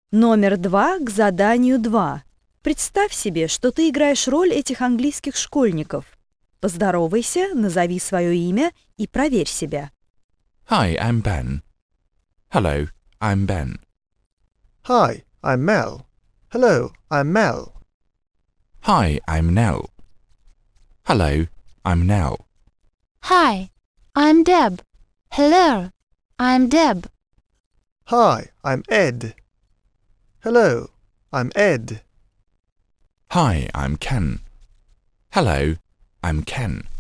Номер 2 к заданию 2. Представь себе, что ты играешь роль этих английских школьников. Поздоровайся, назови свое имя и проверь себя. Hi, I'm Ben. Hello, I'm Ben. Hi, I'm Mel. Hello, I'm Mel. Hi, I'm Nell. Hello, I'm Nell. Hi, I'm Deb. Hello, I'm Deb. Hi, I'm Ed. Hello, I'm Ed. Hi, I'm Ken. Hello, I'm Ken.